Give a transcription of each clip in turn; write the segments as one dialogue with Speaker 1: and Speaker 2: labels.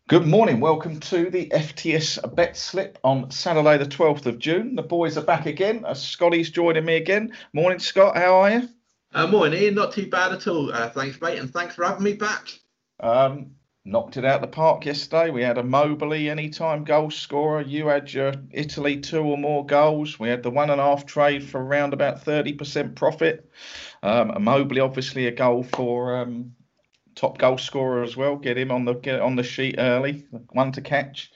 Speaker 1: Good morning. Welcome to the FTS Bet Slip on Saturday, the 12th of June. The boys are back again. Scotty's joining me again. Morning, Scott. How are you?
Speaker 2: Morning, Ian. Not too bad at all. Thanks, mate, and thanks for having me back.
Speaker 1: Um, Knocked it out the park yesterday. We had a Mobley anytime goal scorer. You had your Italy two or more goals. We had the 1.5 trade for around about 30% profit. A Mobley, obviously, a goal for top goal scorer as well. Get it on the sheet early. One to catch.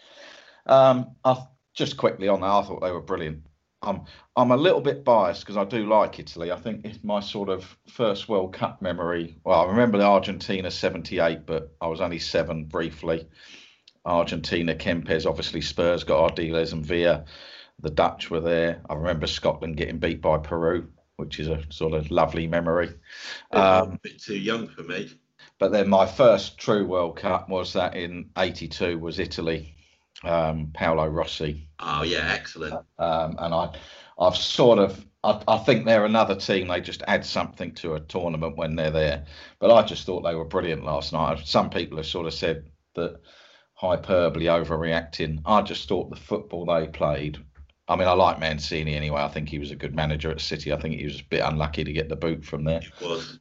Speaker 1: I just quickly on that, I thought they were brilliant. I'm I'm a little bit biased because I do like Italy. I think it's my sort of first World Cup memory. Well, I remember the Argentina '78, but I was only seven briefly. Argentina, Kempes, obviously Spurs got Ardiles and Villa. The Dutch were there. I remember Scotland getting beat by Peru, which is a sort of lovely memory.
Speaker 2: A
Speaker 1: Um,
Speaker 2: bit too young for me.
Speaker 1: but then my first true World Cup was that in '82 was Italy, Paolo Rossi.
Speaker 2: Oh yeah, excellent.
Speaker 1: And I've sort of, I think they're another team. They just add something to a tournament when they're there. But I just thought they were brilliant last night. Some people have sort of said that hyperbole, overreacting. I just thought the football they played. I mean, I like Mancini anyway. I think he was a good manager at City. I think he was a bit unlucky to get the boot from there.
Speaker 2: It was.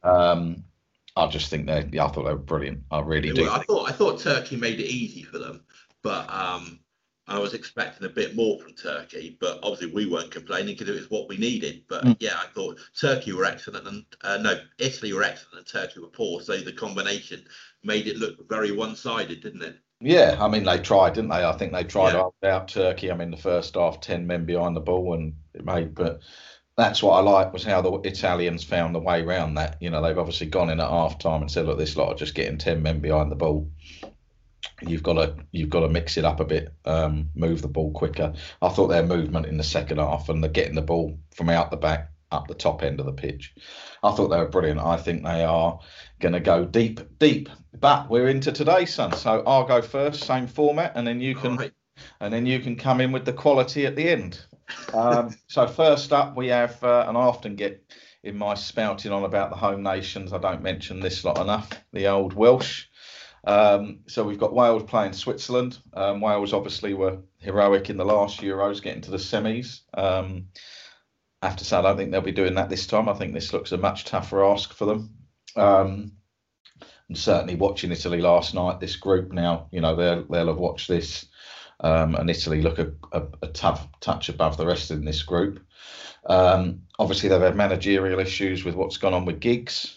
Speaker 1: I just think I thought they were brilliant. I really do.
Speaker 2: I thought Turkey made it easy for them, but I was expecting a bit more from Turkey. But obviously we weren't complaining because it was what we needed. But yeah, I thought Turkey were excellent, and no, Italy were excellent, and Turkey were poor. So the combination made it look very one-sided, didn't it?
Speaker 1: Yeah, I mean they tried, didn't they? I think they tried to
Speaker 2: Yeah.
Speaker 1: hold out Turkey. I mean the first half, 10 men behind the ball, and it made. But that's what I like was how the Italians found the way around that. You know, they've obviously gone in at half time and said, look, this lot are just getting 10 men behind the ball. You've got to mix it up a bit, move the ball quicker. I thought their movement in the second half and the getting the ball from out the back up the top end of the pitch, I thought they were brilliant. I think they are going to go deep, deep. But we're into today, son. So I'll go first, same format, and then you
Speaker 2: All
Speaker 1: can
Speaker 2: right.
Speaker 1: come in with the quality at the end. So first up, we have, and I often get in my spouting on about the home nations. I don't mention this lot enough. The old Welsh. So we've got Wales playing Switzerland. Wales obviously were heroic in the last Euros, getting to the semis. I have to say, I don't think they'll be doing that this time. I think this looks a much tougher ask for them. Um, and certainly watching Italy last night, this group now, you know, they'll have watched this. And Italy look a tough touch above the rest in this group. Obviously, they've had managerial issues with what's gone on with Giggs.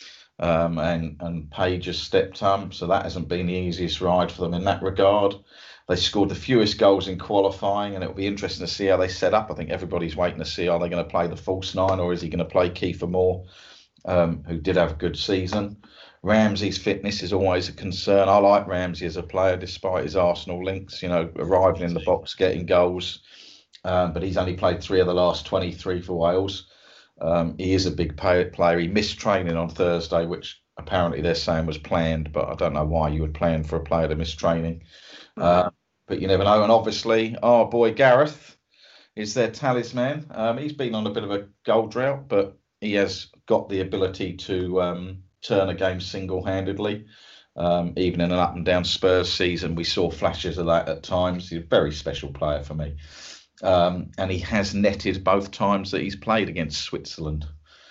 Speaker 1: And Page has stepped up, so that hasn't been the easiest ride for them in that regard. They scored the fewest goals in qualifying, and it'll be interesting to see how they set up. I think everybody's waiting to see, are they going to play the false nine or is he going to play Kiefer Moore, who did have a good season. Ramsey's fitness is always a concern. I like Ramsey as a player, despite his Arsenal links, you know, arriving in the box, getting goals. But he's only played 3 of the last 23 for Wales. He is a big player. He missed training on Thursday, which apparently they're saying was planned, but I don't know why you would plan for a player to miss training. But you never know. And obviously, our boy Gareth is their talisman. He's been on a bit of a goal drought, but he has got the ability to turn a game single-handedly. Even in an up and down Spurs season, we saw flashes of that at times. He's a very special player for me. And he has netted both times that he's played against Switzerland.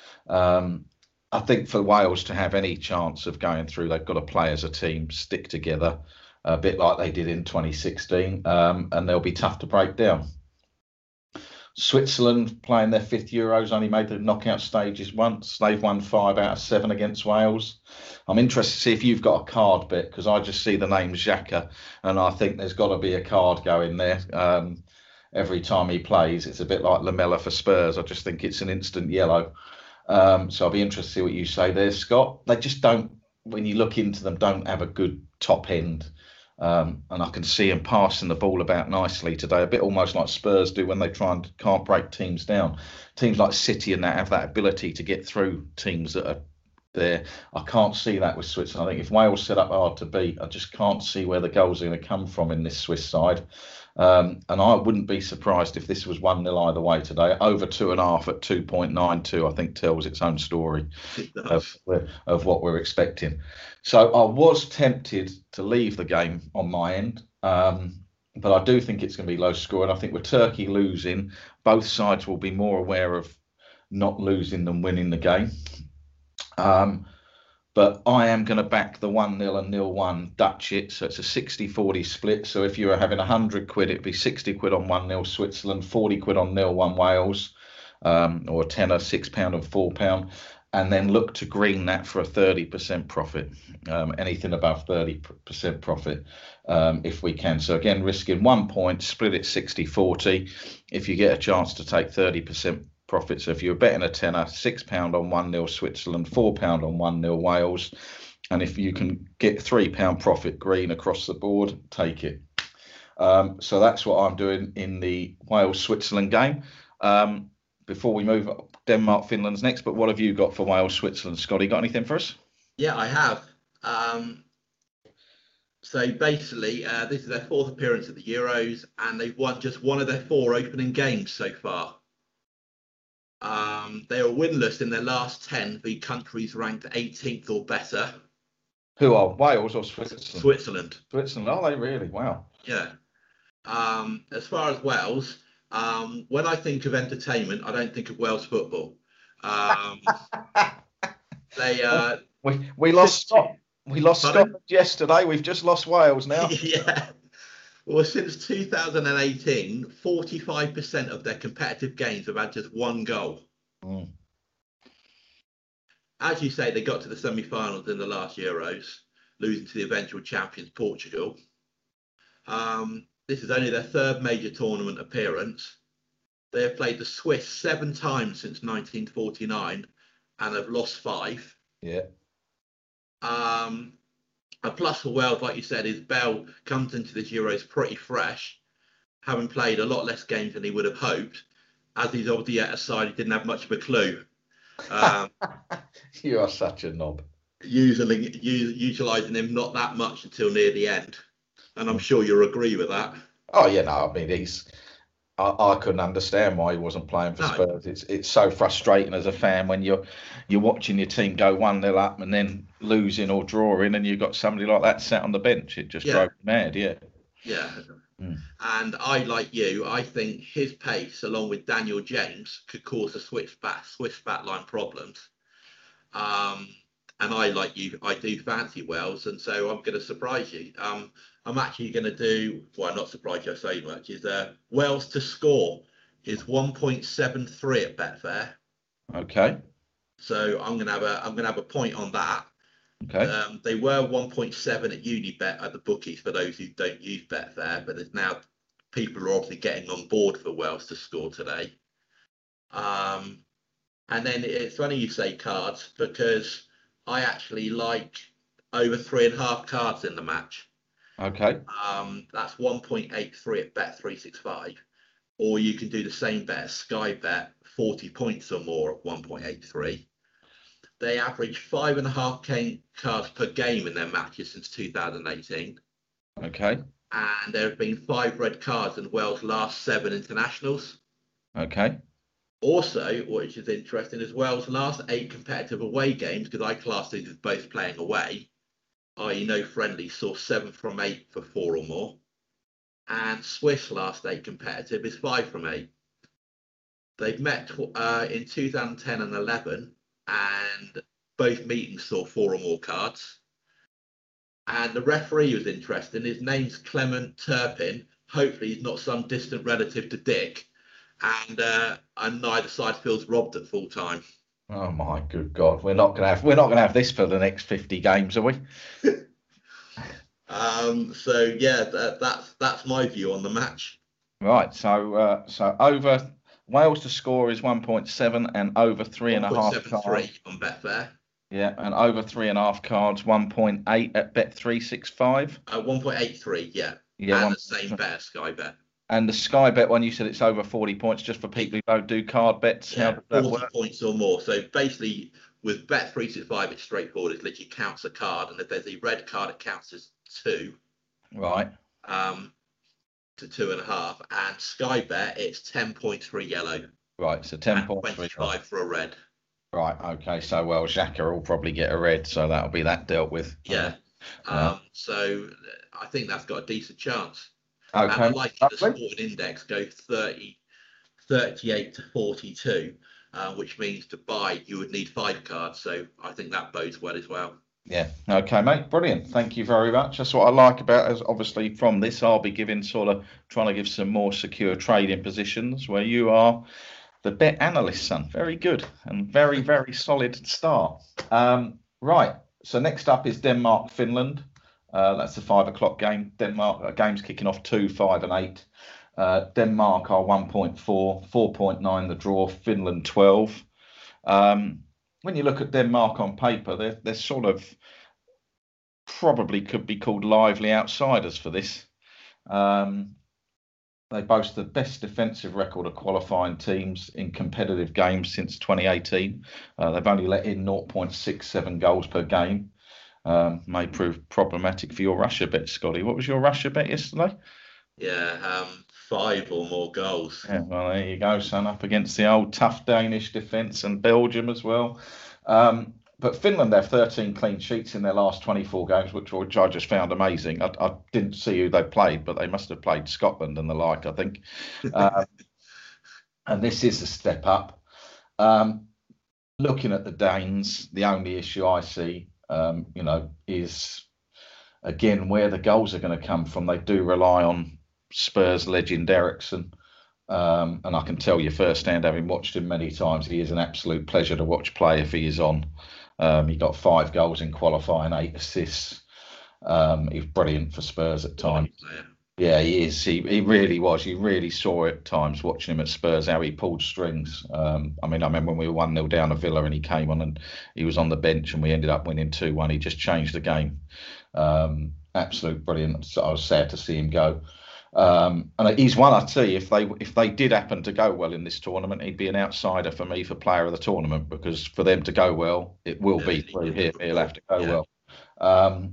Speaker 1: I think for Wales to have any chance of going through, they've got to play as a team, stick together, a bit like they did in 2016, and they'll be tough to break down. Switzerland playing their 5th Euros, only made the knockout stages once. They've won 5 out of 7 against Wales. I'm interested to see if you've got a card bet, because I just see the name Xhaka, and I think there's got to be a card going there. Every time he plays, it's a bit like Lamella for Spurs. I just think it's an instant yellow. So I'll be interested to see what you say there, Scott. They just don't, when you look into them, don't have a good top end. And I can see him passing the ball about nicely today, a bit almost like Spurs do when they try and can't break teams down. Teams like City and that have that ability to get through teams that there. I can't see that with Switzerland. I think if Wales set up hard to beat, I just can't see where the goals are going to come from in this Swiss side. And I wouldn't be surprised if this was 1-0 either way today. Over 2.5 at 2.92, I think tells its own story of what we're expecting. So I was tempted to leave the game on my end. But I do think it's going to be low scoring. I think with Turkey losing, both sides will be more aware of not losing than winning the game. But I am going to back the 1-0 and 0-1 Dutch it. So it's a 60-40 split. So if you were having 100 quid, it'd be 60 quid on 1-0 Switzerland, 40 quid on 0-1 Wales, or a tenner, £6 and £4. And then look to green that for a 30% profit, anything above 30% profit, if we can. So again, risking 1 point, split it 60-40. If you get a chance to take 30% profit, so if you're betting a tenner, £6 on 1-0 Switzerland, £4 on 1-0 Wales, and if you can get £3 profit green across the board, take it. So that's what I'm doing in the Wales-Switzerland game. Before we move, Denmark, Finland's next, but what have you got for Wales, Switzerland? Scotty, got anything for us?
Speaker 2: Yeah, I have. So basically, this is their fourth appearance at the Euros, and they've won just one of their 4 opening games so far. They are winless in their last 10 v countries ranked 18th or better.
Speaker 1: Who are Wales or Switzerland?
Speaker 2: Switzerland.
Speaker 1: Switzerland, are they really? Wow.
Speaker 2: Yeah. As far as Wales, when I think of entertainment, I don't think of Wales football.
Speaker 1: We lost Scotland yesterday. We've just lost Wales now.
Speaker 2: Yeah. Well, since 2018, 45% of their competitive games have had just 1 goal.
Speaker 1: Mm.
Speaker 2: As you say, they got to the semi-finals in the last Euros, losing to the eventual champions, Portugal. This is only their 3rd major tournament appearance. They have played the Swiss 7 times since 1949 and have lost 5.
Speaker 1: Yeah.
Speaker 2: A plus for Wales, like you said, is Bell comes into this Euros pretty fresh, having played a lot less games than he would have hoped, as he's obviously at a side he didn't have much of a clue.
Speaker 1: You are such a knob.
Speaker 2: Utilising him not that much until near the end. And I'm sure you'll agree with that.
Speaker 1: Oh, yeah, no, I mean, I couldn't understand why he wasn't playing for Spurs. It's so frustrating as a fan when you're watching your team go 1-0 up and then losing or drawing, and you've got somebody like that sat on the bench. It just drove me mad. Yeah.
Speaker 2: And like you, I think his pace, along with Daniel James, could cause the Swiss backline problems. And I, like you, I do fancy Wales, and so I'm going to surprise you. I'm actually going to do, well, not surprise you so much, is Wales to score is 1.73 at Betfair.
Speaker 1: Okay.
Speaker 2: So I'm going to have a point on that.
Speaker 1: Okay.
Speaker 2: They were 1.7 at Unibet at the bookies for those who don't use Betfair, but there's now people are obviously getting on board for Wales to score today. And then it's funny you say cards, because I actually like over 3.5 cards in the match.
Speaker 1: Okay.
Speaker 2: That's 1.83 at Bet365, or you can do the same bet at Sky Bet, 40 points or more at 1.83. They average 5.5 cards per game in their matches since 2018.
Speaker 1: Okay.
Speaker 2: And there have been 5 red cards in Wales' last 7 internationals.
Speaker 1: Okay.
Speaker 2: Also, which is interesting, is Wales' last 8 competitive away games, because I class these as both playing away, i.e. no friendly, saw 7 from 8 for 4 or more. And Swiss last 8 competitive is 5 from 8. They've met in 2010 and 11, and both meetings saw 4 or more cards. And the referee was interesting. His name's Clement Turpin. Hopefully he's not some distant relative to Dick. And neither side feels robbed at full time.
Speaker 1: Oh my good God, we're not gonna have this for the next 50 games, are we?
Speaker 2: So yeah, that's my view on the match.
Speaker 1: Right. So over Wales to score is 1.7 and over 3.5 cards
Speaker 2: on Betfair.
Speaker 1: Yeah, and over 3.5 cards 1.8 at Bet365.
Speaker 2: 1.83. Yeah.
Speaker 1: Yeah.
Speaker 2: And the same bet, Sky Bet.
Speaker 1: And the Sky Bet one, you said it's over 40 points, just for people who don't do card bets.
Speaker 2: Yeah,
Speaker 1: how does that
Speaker 2: 40
Speaker 1: work?
Speaker 2: points or more. So basically, with Bet365, it's straightforward. It literally counts a card, and if there's a red card, it counts as 2.
Speaker 1: Right.
Speaker 2: To 2.5. And Sky Bet, it's 10 points for a yellow.
Speaker 1: Right. So 10 points.
Speaker 2: 25 for a red.
Speaker 1: Right. Okay. So, well, Xhaka will probably get a red, so that'll be that dealt with.
Speaker 2: Yeah. So I think that's got a decent chance.
Speaker 1: Okay.
Speaker 2: And I like the Sporting Index go 38 to 42, which means to buy you would need 5 cards. So I think that bodes well as well.
Speaker 1: Yeah. Okay, mate. Brilliant. Thank you very much. That's what I like about it. Obviously, from this, I'll be giving trying to give some more secure trading positions where you are the bet analyst, son. Very good and very, very solid start. Right. So next up is Denmark, Finland. That's the 5 o'clock game. Denmark game's kicking off 2, 5, and 8. Denmark are 1.4, 4.9 the draw. Finland 12. When you look at Denmark on paper, they're sort of probably could be called lively outsiders for this. They boast the best defensive record of qualifying teams in competitive games since 2018. They've only let in 0.67 goals per game. May prove problematic for your Russia bet, Scotty. What was your Russia bet yesterday?
Speaker 2: Yeah, 5 or more goals.
Speaker 1: Yeah, well, there you go, son. Up against the old tough Danish defence and Belgium as well. But Finland have 13 clean sheets in their last 24 games, which I just found amazing. I didn't see who they played, but they must have played Scotland and the like, I think. And this is a step up. Looking at the Danes, the only issue I see, is, again, where the goals are going to come from. They do rely on Spurs legend Eriksen. And I can tell you firsthand, having watched him many times, he is an absolute pleasure to watch play if he is on. He got 5 goals in qualifying, 8 assists. He's brilliant for Spurs at times. Yeah, he is. He really was. You really saw it at times watching him at Spurs, how he pulled strings. I remember when we were 1-0 down at Villa and he came on and he was on the bench and we ended up winning 2-1. He just changed the game. Absolute brilliant. So I was sad to see him go. And he's one, I tell you, if they did happen to go well in this tournament, he'd be an outsider for me for player of the tournament, because for them to go well, it will be through him. He'll have to go well.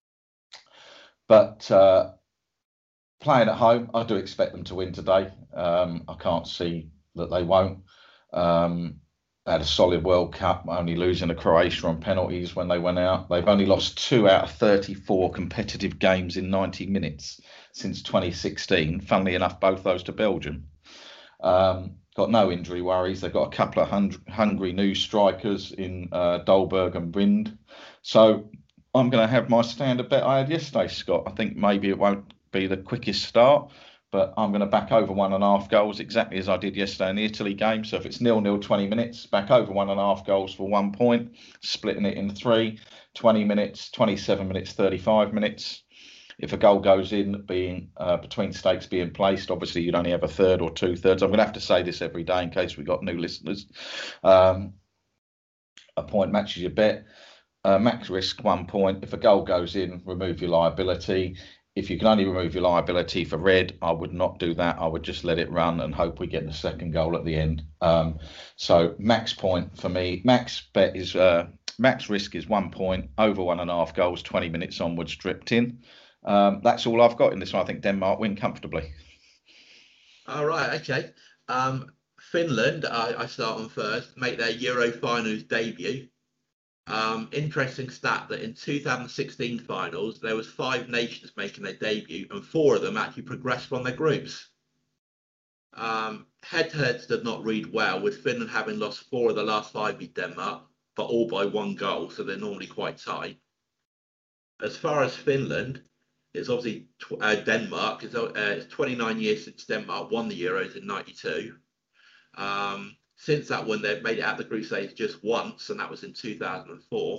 Speaker 1: But playing at home, I do expect them to win today. I can't see that they won't. They had a solid World Cup, only losing to Croatia on penalties when they went out. They've only lost 2 out of 34 competitive games in 90 minutes since 2016. Funnily enough, both those to Belgium. Got no injury worries. They've got a couple of hungry new strikers in Dolberg and Wind. So I'm going to have my standard bet I had yesterday, Scott. I think maybe it won't be the quickest start, but I'm going to back over 1.5 goals exactly as I did yesterday in the Italy game. So if it's 0-0 20 minutes, back over 1.5 goals for 1 point, splitting it in 3, 20 minutes, 27 minutes, 35 minutes. If a goal goes in, being between stakes being placed, obviously you'd only have a third or 2/3. I'm going to have to say this every day in case we've got new listeners. A point matches your bet. Max risk 1 point. If a goal goes in, remove your liability. If you can only remove your liability for red, I would not do that. I would just let it run and hope we get the second goal at the end. So max point for me. Max bet is max risk is 1 point, over 1.5 goals, 20 minutes onwards, dripped in. That's all I've got in this one. I think Denmark win comfortably.
Speaker 2: All right, okay. Finland, I start on first, make their Euro finals debut. Interesting stat that in 2016 finals, there was 5 nations making their debut and 4 of them actually progressed from their groups. Head-to-heads did not read well, with Finland having lost 4 of the last 5 beat Denmark, but all by 1 goal, so they're normally quite tight. As far as Finland, it's obviously Denmark. It's 29 years since Denmark won the Euros in '92. Since that one, they've made it out the group stage just once, and that was in 2004.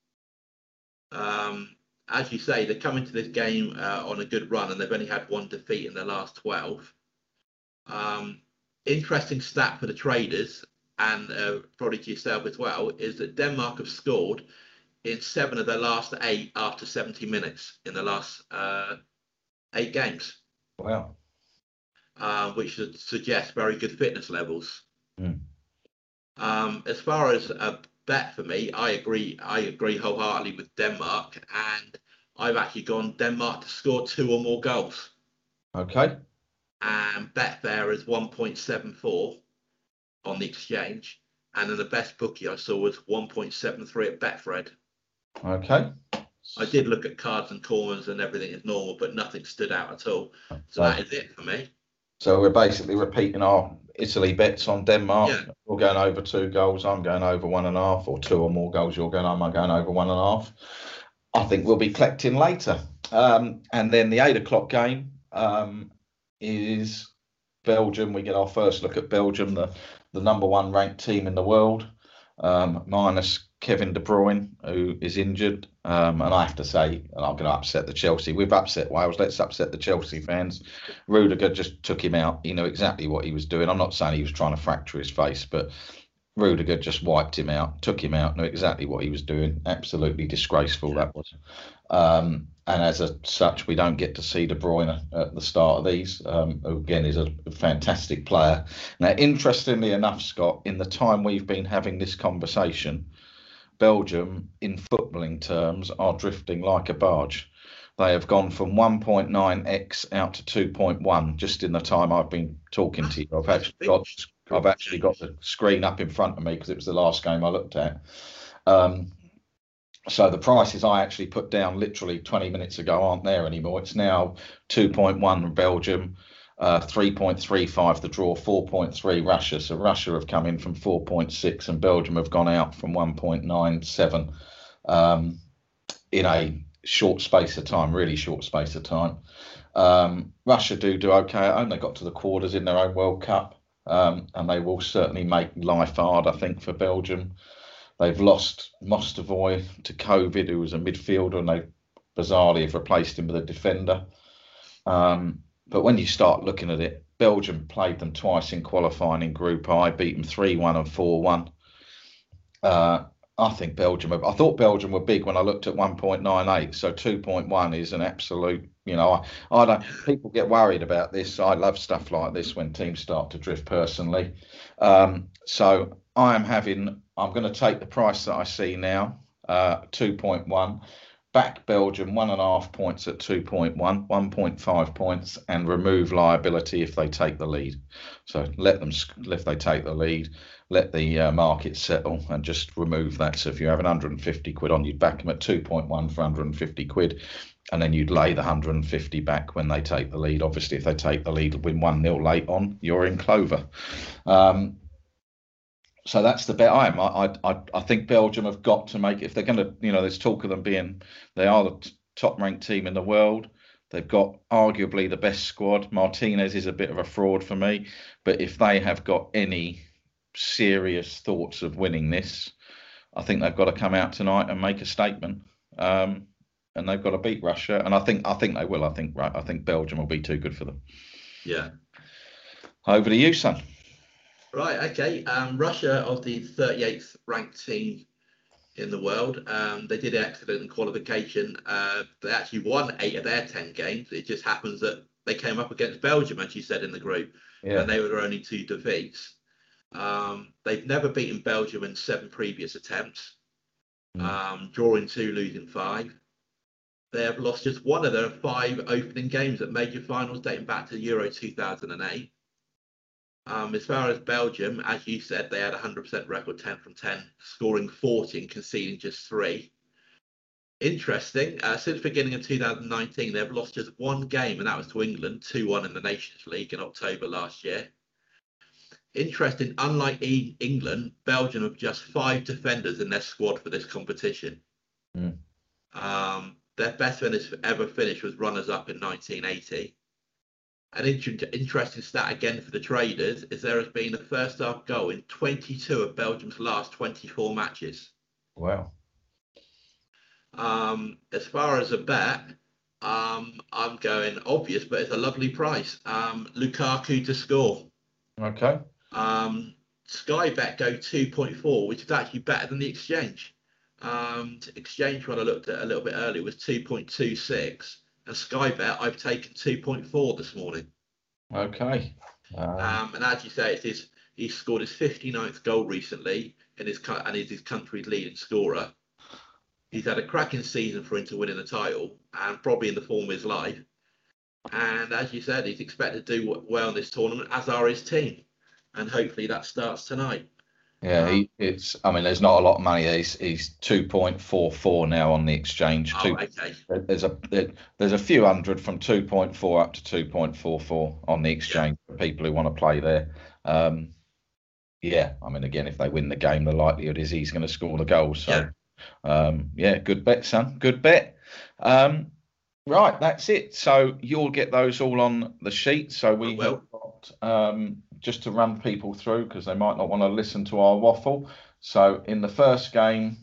Speaker 2: As you say, they're coming to this game on a good run, and they've only had 1 defeat in their last 12. Interesting stat for the traders, and probably to yourself as well, is that Denmark have scored in 7 of their last 8 after 70 minutes in the last 8 games.
Speaker 1: Wow.
Speaker 2: Which suggests very good fitness levels.
Speaker 1: Mm.
Speaker 2: As far as bet for me, I agree wholeheartedly with Denmark, and I've actually gone Denmark to score 2 or more goals.
Speaker 1: Okay.
Speaker 2: And Betfair is 1.74 on the exchange, and then the best bookie I saw was 1.73 at Betfred.
Speaker 1: Okay.
Speaker 2: I did look at cards and corners and everything is normal, but nothing stood out at all. So that is it for me.
Speaker 1: So we're basically repeating our Italy bets on Denmark.
Speaker 2: Yeah.
Speaker 1: We're going over 2 goals. I'm going over 1.5, or 2 or more goals. I'm going over 1.5. I think we'll be collecting later. And then the 8 o'clock game is Belgium. We get our first look at Belgium, the number 1 ranked team in the world, minus Kevin De Bruyne, who is injured. And I have to say, and I'm going to upset the Chelsea. We've upset Wales. Let's upset the Chelsea fans. Rudiger just took him out. He knew exactly what he was doing. I'm not saying he was trying to fracture his face, but Rudiger just wiped him out, took him out, knew exactly what he was doing. Absolutely disgraceful, that was. And as such, we don't get to see De Bruyne at the start of these, who again is a fantastic player. Now, interestingly enough, Scott, in the time we've been having this conversation, Belgium, in footballing terms, are drifting like a barge. They have gone from 1.9x out to 2.1 just in the time I've been talking to you. I've actually got the screen up in front of me because it was the last game I looked at. So the prices I actually put down literally 20 minutes ago aren't there anymore. It's now 2.1 Belgium, 3.35 the draw, 4.3 Russia. So Russia have come in from 4.6 and Belgium have gone out from 1.97 in a short space of time, really short space of time. Russia do okay at home. They got to the quarters in their own World Cup, and they will certainly make life hard, I think, for Belgium. They've lost Mostovoy to COVID, who was a midfielder, and they bizarrely have replaced him with a defender. But when you start looking at it, Belgium played them twice in qualifying in Group I, beat them 3-1 and 4-1. I think I thought Belgium were big when I looked at 1.98, so 2.1 is an absolute, I don't, people get worried about this. I love stuff like this when teams start to drift personally. So I'm going to take the price that I see now, 2.1, back Belgium 1.5 points at 2.1, 1.5 points, and remove liability if they take the lead. So if they take the lead, let the market settle and just remove that. So if you have 150 quid on, you'd back them at 2.1 for 150 quid. And then you'd lay the 150 back when they take the lead. Obviously, if they take the lead, win 1-0 late on, you're in clover. So that's the bet I am. I think Belgium have got to make, if they're going to, there's talk of them they are the top ranked team in the world. They've got arguably the best squad. Martinez is a bit of a fraud for me, but if they have got any serious thoughts of winning this, I think they've got to come out tonight and make a statement. And they've got to beat Russia, and I think they will. I think Belgium will be too good for them.
Speaker 2: Yeah.
Speaker 1: Over to you, son.
Speaker 2: Right, okay. Russia are the 38th ranked team in the world. They did excellent in qualification. They actually won 8 of their 10 games. It just happens that they came up against Belgium, as you said, in the group, and they were their only 2 defeats. They've never beaten Belgium in 7 previous attempts, drawing 2, losing 5. They have lost just 1 of their 5 opening games at major finals dating back to Euro 2008. As far as Belgium, as you said, they had a 100% record, 10 from 10, scoring 40 and conceding just 3. Interesting, since the beginning of 2019, they've lost just 1 game, and that was to England, 2-1 in the Nations League in October last year. Interesting, unlike England, Belgium have just 5 defenders in their squad for this competition. Their best finish ever finished was runners-up in 1980. An interesting stat again for the traders is there has been a first half goal in 22 of Belgium's last 24 matches.
Speaker 1: Wow.
Speaker 2: As far as a bet, I'm going obvious, but it's a lovely price. Lukaku to score.
Speaker 1: Okay.
Speaker 2: Sky Bet go 2.4, which is actually better than the exchange. Exchange, when I looked at a little bit earlier, was 2.26. And Sky Bet, I've taken 2.4 this morning.
Speaker 1: Okay.
Speaker 2: And as you say, he scored his 59th goal recently and he's his country's leading scorer. He's had a cracking season for him to winning the title, and probably in the form of his life. And as you said, he's expected to do well in this tournament, as are his team. And hopefully that starts tonight.
Speaker 1: Yeah, I mean, there's not a lot of money. He's 2.44 now on the exchange.
Speaker 2: Okay.
Speaker 1: There's a few hundred from 2.4 up to 2.44 on the exchange for people who want to play there. Yeah, I mean, again, if they win the game, the likelihood is he's going to score the goals. So, good bet, son. Good bet. Right, that's it. So you'll get those all on the sheet. So we have got, just to run people through, because they might not want to listen to our waffle. So in the first game,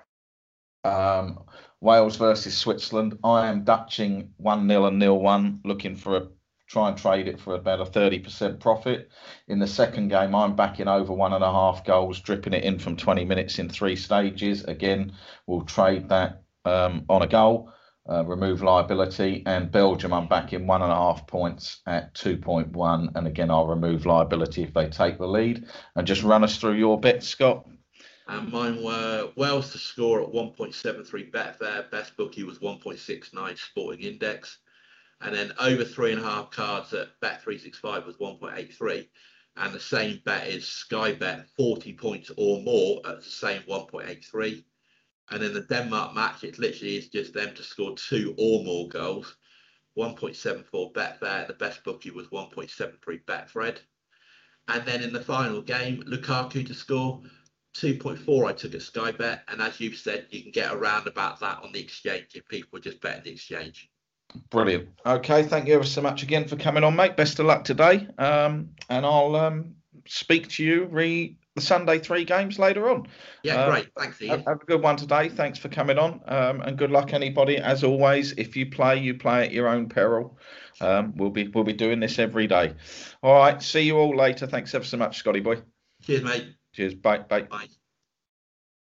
Speaker 1: Wales versus Switzerland, I am Dutching 1-0 and 0-1, looking for try and trade it for about a 30% profit. In the second game, I'm backing over 1.5 goals, dripping it in from 20 minutes in 3 stages. Again, we'll trade that on a goal. Remove liability, and Belgium I'm backing 1.5 points at 2.1, and again I'll remove liability if they take the lead. And just run us through your bets, Scott.
Speaker 2: And mine were Wales to score at 1.73 Betfair, best bookie was 1.69 Sporting Index, and then over 3.5 cards at Bet365 was 1.83, and the same bet is Sky Bet 40 points or more at the same 1.83. And in the Denmark match, it literally is just them to score 2 or more goals. 1.74 Betfair, the best bookie was 1.73 Betfred. And then in the final game, Lukaku to score 2.4 I took at Sky Bet. And as you've said, you can get around about that on the exchange if people just bet the exchange.
Speaker 1: Brilliant. Okay, thank you ever so much again for coming on, mate. Best of luck today. And I'll speak to you the Sunday 3 games later on.
Speaker 2: Yeah, great. Thanks, Ian.
Speaker 1: Have a good one today. Thanks for coming on. And good luck, anybody. As always, if you play at your own peril. We'll be doing this every day. All right. See you all later. Thanks ever so much, Scotty boy.
Speaker 2: Cheers, mate.
Speaker 1: Cheers. Bye.
Speaker 2: Bye.